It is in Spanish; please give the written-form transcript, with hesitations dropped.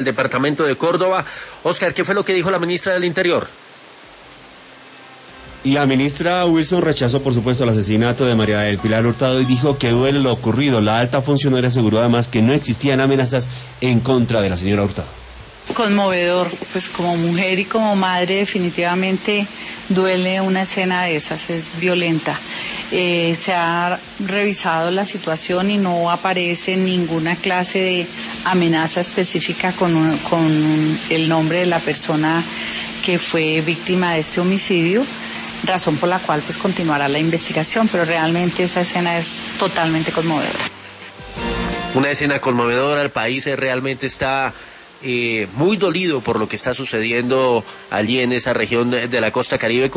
el departamento de Córdoba. Oscar, ¿qué fue lo que dijo la ministra del Interior? La ministra Wilson rechazó, por supuesto, el asesinato de María del Pilar Hurtado y dijo que duele lo ocurrido. La alta funcionaria aseguró además que no existían amenazas en contra de la señora Hurtado. Conmovedor, pues como mujer y como madre definitivamente duele una escena de esas, es violenta. Se ha revisado la situación y no aparece ninguna clase de amenaza específica con el nombre de la persona que fue víctima de este homicidio, razón por la cual pues continuará la investigación, pero realmente esa escena es totalmente conmovedora. Una escena conmovedora, el país realmente está muy dolido por lo que está sucediendo allí en esa región de la costa Caribe.